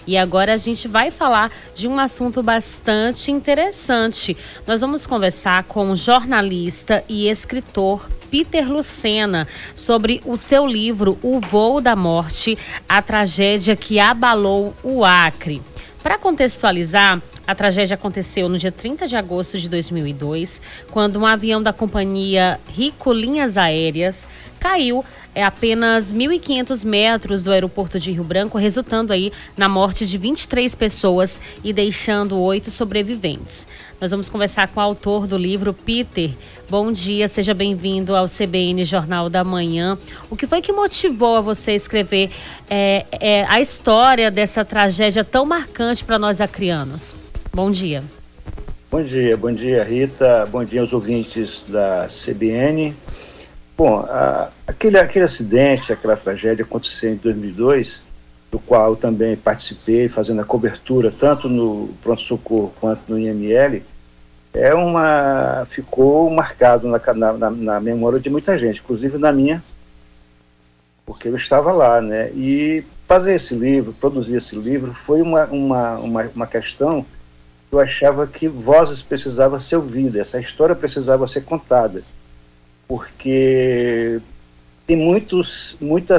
E agora a gente vai falar de um assunto bastante interessante. Nós vamos conversar com o jornalista e escritor Peter Lucena sobre o seu livro O Voo da Morte, a tragédia que abalou o Acre. Para contextualizar, a tragédia aconteceu no dia 30 de agosto de 2002, quando um avião da companhia Rico Linhas Aéreas caiu a apenas 1.500 metros do aeroporto de Rio Branco, resultando aí na morte de 23 pessoas e deixando 8 sobreviventes. Nós vamos conversar com o autor do livro, Peter. Bom dia, seja bem-vindo ao CBN Jornal da Manhã. O que foi que motivou a você escrever a história dessa tragédia tão marcante para nós acrianos? Bom dia. Bom dia, Rita. Bom dia aos ouvintes da CBN. Bom, aquele acidente, aquela tragédia aconteceu em 2002, do qual eu também participei, fazendo a cobertura tanto no pronto-socorro quanto no IML, ficou marcado na memória de muita gente, inclusive na minha, porque eu estava lá, né? E fazer esse livro, produzir esse livro, foi uma questão que eu achava que vozes precisavam ser ouvidas, essa história precisava ser contada, porque tem muitas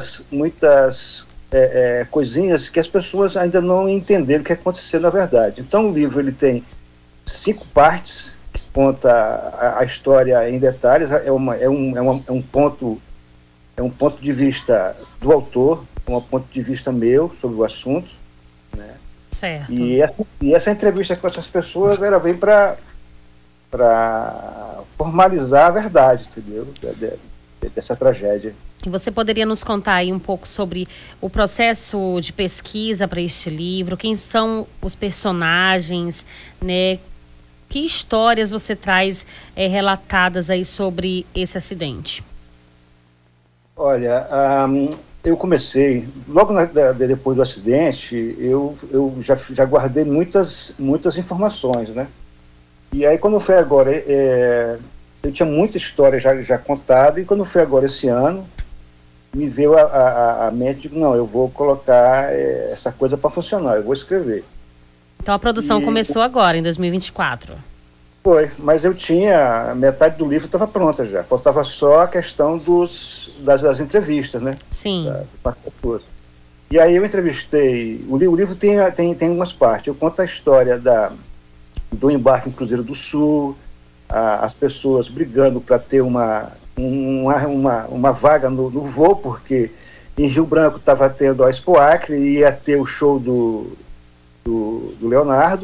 coisinhas que as pessoas ainda não entenderam o que aconteceu na verdade. Então o livro ele tem 5 partes que conta a história em detalhes. É um ponto de vista do autor, um ponto de vista meu sobre o assunto, né? Certo. E essa entrevista com essas pessoas era bem para formalizar a verdade, entendeu? Dessa tragédia. E você poderia nos contar aí um pouco sobre o processo de pesquisa para este livro? Quem são os personagens, né? Que histórias você traz relatadas aí sobre esse acidente? Olha, eu comecei, logo depois do acidente, eu já guardei muitas informações, né? E aí quando foi agora, eu tinha muita história já contada, e quando foi agora esse ano, me veio a mente, digo, não, eu vou colocar essa coisa para funcionar, eu vou escrever. Então a produção começou agora, em 2024. Foi, mas eu tinha, metade do livro estava pronta já, faltava só a questão das entrevistas, né? Sim. E aí eu entrevistei, o livro tem umas partes, eu conto a história do embarque em Cruzeiro do Sul, as pessoas brigando para ter uma vaga no voo, porque em Rio Branco estava tendo a Expo Acre e ia ter o show do Leonardo,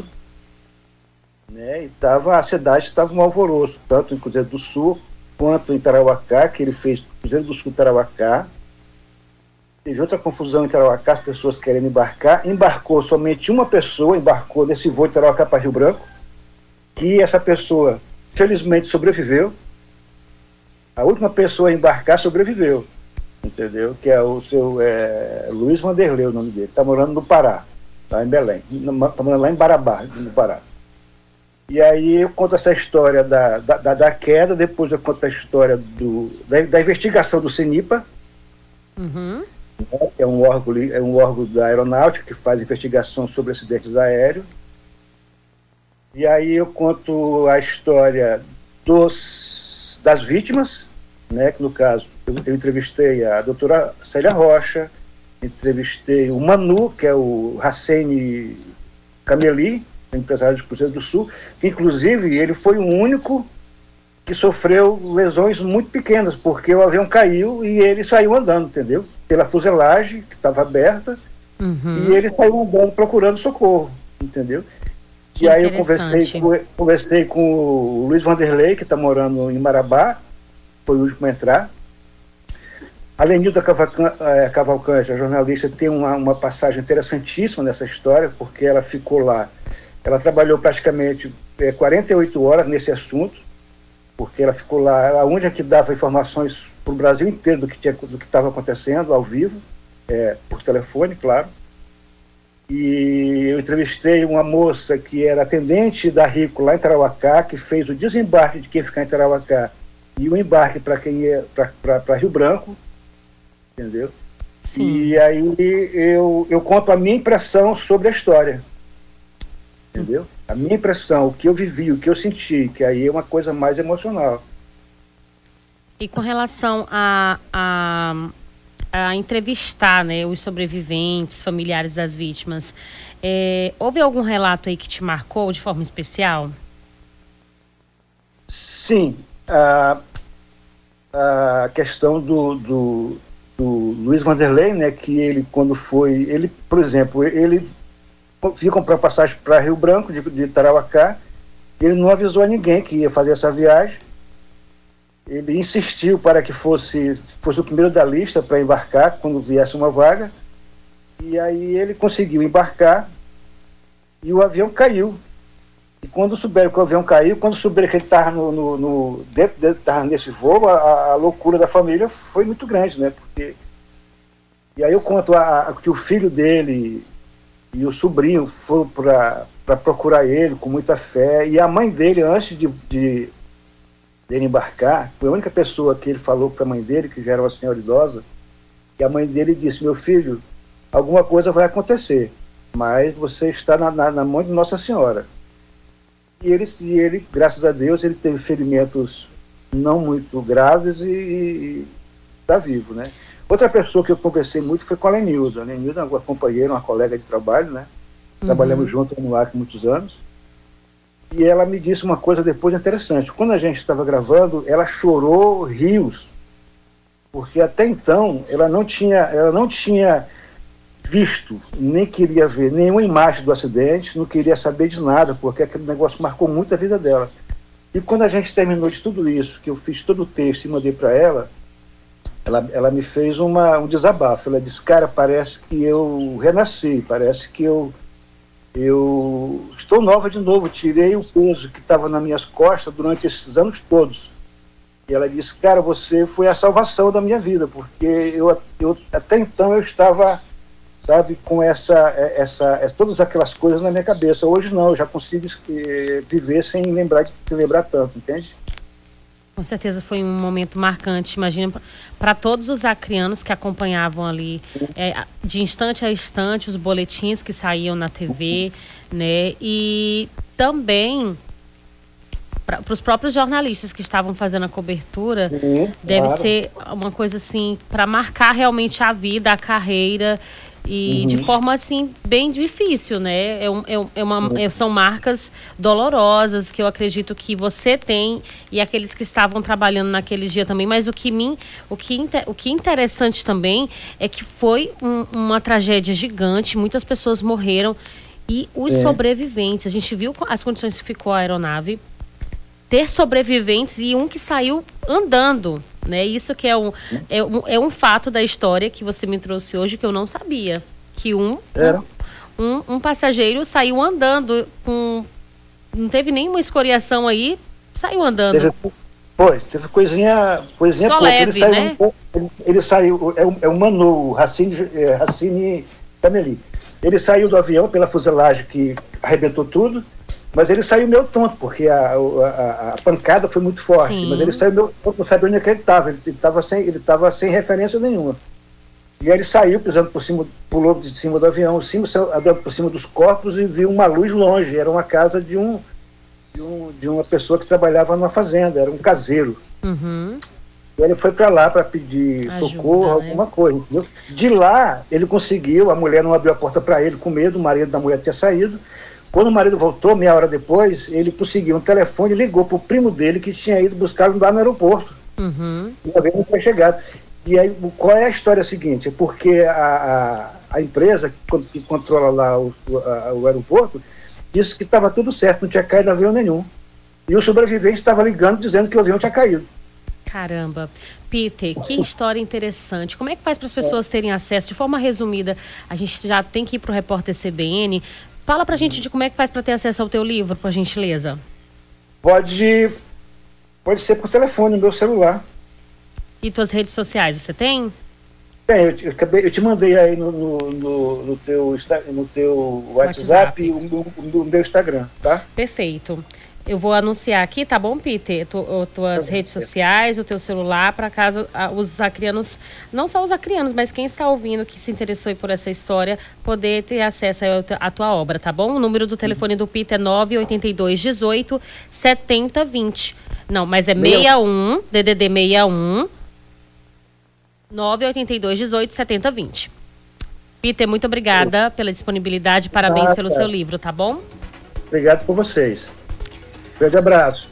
né? E a cidade estava um alvoroço, tanto em Cruzeiro do Sul quanto em Tarauacá, que ele fez Cruzeiro do Sul Tarauacá. Teve outra confusão em Tarauacá, as pessoas querendo embarcou somente uma pessoa, embarcou nesse voo de Tarauacá para Rio Branco, que essa pessoa felizmente sobreviveu. A última pessoa a embarcar sobreviveu, entendeu? Que é o seu Luiz Vanderlei, o nome dele. Está morando no Pará, lá em Belém. Está morando lá em Barabá, no Pará. E aí eu conto essa história da queda, depois eu conto a história da investigação do CENIPA, Uhum. Que é um órgão da aeronáutica que faz investigação sobre acidentes aéreos. E aí eu conto a história das vítimas, né, que no caso eu entrevistei a doutora Célia Rocha, entrevistei o Manu, que é o Hacene Cameli, empresário de Cruzeiro do Sul, que inclusive ele foi o único que sofreu lesões muito pequenas, porque o avião caiu e ele saiu andando, entendeu? Pela fuselagem, que estava aberta, Uhum. e ele saiu andando procurando socorro, entendeu? E aí eu conversei com o Luiz Vanderlei, que está morando em Marabá, foi o último a entrar. A Lenilda Cavalcante, a jornalista, tem uma passagem interessantíssima nessa história, porque ela ficou lá, ela trabalhou praticamente 48 horas nesse assunto, porque ela ficou lá, a única que dava informações para o Brasil inteiro do que estava acontecendo, ao vivo, por telefone, claro. E eu entrevistei uma moça que era atendente da Rico lá em Tarauacá, que fez o desembarque de quem ficar em Tarauacá e o embarque para quem ia para Rio Branco, entendeu? Sim. E aí eu conto a minha impressão sobre a história, entendeu? A minha impressão, o que eu vivi, o que eu senti, que aí é uma coisa mais emocional. E com relação a entrevistar, né, os sobreviventes, familiares das vítimas, houve algum relato aí que te marcou de forma especial? Sim, a questão do Luiz Vanderlei, né, que ele, quando foi, ele, por exemplo, ele ia comprar passagem para Rio Branco, de Tarauacá, ele não avisou a ninguém que ia fazer essa viagem. Ele insistiu para que fosse o primeiro da lista para embarcar quando viesse uma vaga, e aí ele conseguiu embarcar e o avião caiu. E quando souberam que o avião caiu, quando souberam que ele estava estava nesse voo, a loucura da família foi muito grande, né? Porque... E aí eu conto que o filho dele e o sobrinho foram para procurar ele com muita fé, e a mãe dele, antes de dele embarcar, foi a única pessoa que ele falou para a mãe dele, que já era uma senhora idosa, que a mãe dele disse: meu filho, alguma coisa vai acontecer, mas você está na mão de Nossa Senhora. E ele, graças a Deus, ele teve ferimentos não muito graves e está vivo, né? Outra pessoa que eu conversei muito foi com a Lenilda. A Lenilda é uma companheira, uma colega de trabalho, né? Trabalhamos juntos no LAC há muitos anos. E ela me disse uma coisa depois interessante. Quando a gente estava gravando, ela chorou rios, porque até então ela não tinha visto, nem queria ver nenhuma imagem do acidente, não queria saber de nada, porque aquele negócio marcou muito a vida dela. E quando a gente terminou de tudo isso, que eu fiz todo o texto e mandei para ela, ela me fez um desabafo. Ela disse: cara, parece que eu renasci, parece que eu estou nova de novo, tirei o peso que estava nas minhas costas durante esses anos todos. E ela disse: cara, você foi a salvação da minha vida, porque eu até então eu estava, sabe, com todas aquelas coisas na minha cabeça. Hoje não, eu já consigo viver sem lembrar tanto, entende? Com certeza foi um momento marcante, imagina, para todos os acrianos que acompanhavam ali, de instante a instante, os boletins que saíam na TV, né? E também para os próprios jornalistas que estavam fazendo a cobertura, deve ser uma coisa assim, para marcar realmente a vida, a carreira, e de forma assim bem difícil, né? São marcas dolorosas que eu acredito que você tem e aqueles que estavam trabalhando naquele dia também. Mas o que é interessante também é que foi uma tragédia gigante, muitas pessoas morreram e os sobreviventes, a gente viu as condições que ficou a aeronave, ter sobreviventes e um que saiu andando, né? Isso que é um fato da história que você me trouxe hoje que eu não sabia. Que um passageiro saiu andando, não teve nenhuma escoriação aí, saiu andando. Teve coisinha só pouco. Leve, né? Ele saiu, é o Manu, Racine Cameli. Ele saiu do avião pela fuselagem que arrebentou tudo, mas ele saiu meio tonto, porque a pancada foi muito forte. Sim. Mas ele saiu meio tonto, não sabia onde ele estava. Ele estava sem referência nenhuma. E aí ele saiu, pisando por cima, pulou de cima do avião, por cima dos corpos, e viu uma luz longe. Era uma casa de uma pessoa que trabalhava numa fazenda, era um caseiro. E ele foi para lá para pedir socorro, alguma coisa, entendeu? De lá, ele conseguiu, a mulher não abriu a porta para ele com medo, o marido da mulher tinha saído. Quando o marido voltou, meia hora depois, ele conseguiu um telefone e ligou para o primo dele que tinha ido buscá-lo lá no aeroporto. E o avião não tinha chegado. E aí, qual é a história seguinte? É porque a empresa que controla lá o aeroporto disse que estava tudo certo, não tinha caído avião nenhum. E o sobrevivente estava ligando dizendo que o avião tinha caído. Caramba. Peter, que história interessante. Como é que faz para as pessoas terem acesso? De forma resumida, a gente já tem que ir para o repórter CBN. Fala pra gente de como é que faz para ter acesso ao teu livro, por gentileza. Pode ser por telefone, no meu celular. E tuas redes sociais, você tem? Tem, eu te mandei aí no teu WhatsApp o meu Instagram, tá? Perfeito. Eu vou anunciar aqui, tá bom, Peter? Tuas redes sociais, o teu celular, para caso os acrianos, não só os acrianos, mas quem está ouvindo, que se interessou por essa história, poder ter acesso à tua obra, tá bom? O número do telefone do Peter é 982 18 70 20. Não, mas é 61, DDD 61, 982 18 70 20. Peter, muito obrigada pela disponibilidade, parabéns pelo seu livro, tá bom? Obrigado por vocês. Grande abraço.